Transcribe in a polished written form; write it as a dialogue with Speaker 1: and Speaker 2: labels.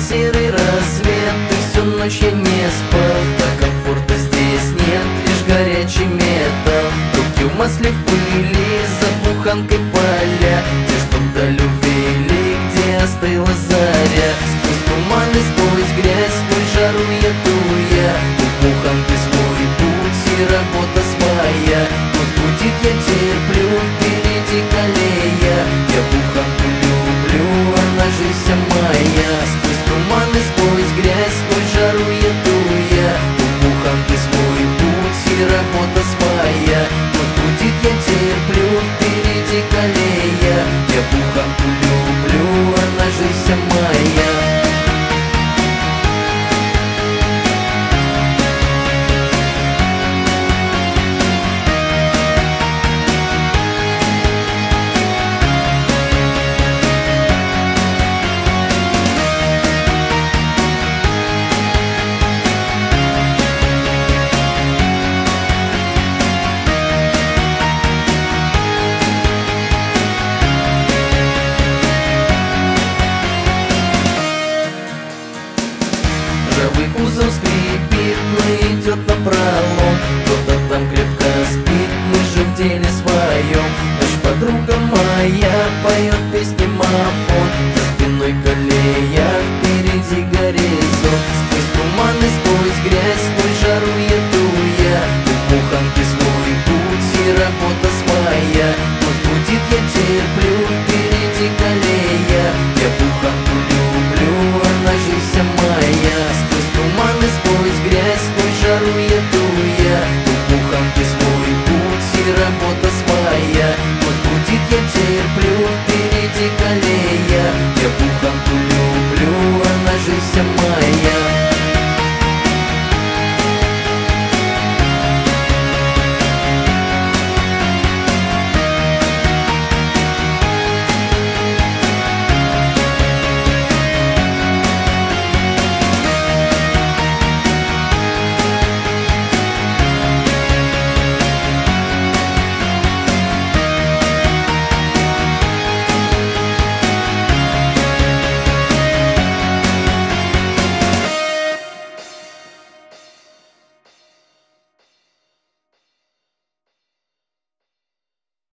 Speaker 1: серый рассвет, и всю ночь я не спал. А комфорта здесь нет, лишь горячий металл. Руки в масле, в пыли, за буханкой поля, где что-то увели, где остыла заря. Сквозь туман и сквозь грязь, сквозь жару еду я. У буханки свой путь и работа своя. Пусть будет, я терплю, впереди колея. Я буханку люблю, она же вся моя. Сквозь туман и сквозь грязь, сквозь жару еду я. У буханки свой путь и работа своя. Пусть будет, я терплю, впереди колея. Я буханку люблю, она же вся моя. Ржавый кузов скрипит, но идет напролом. Кто-то там крепко спит, мы же в деле своем. Ночь подруга моя поет песни мафон. За спиной колея, впереди горизонт. Сквозь туман и сквозь грязь, сквозь жару еду я. У буханки свой путь и работа своя. Пусть будет, я терплю, впереди колея. Я буханку люблю,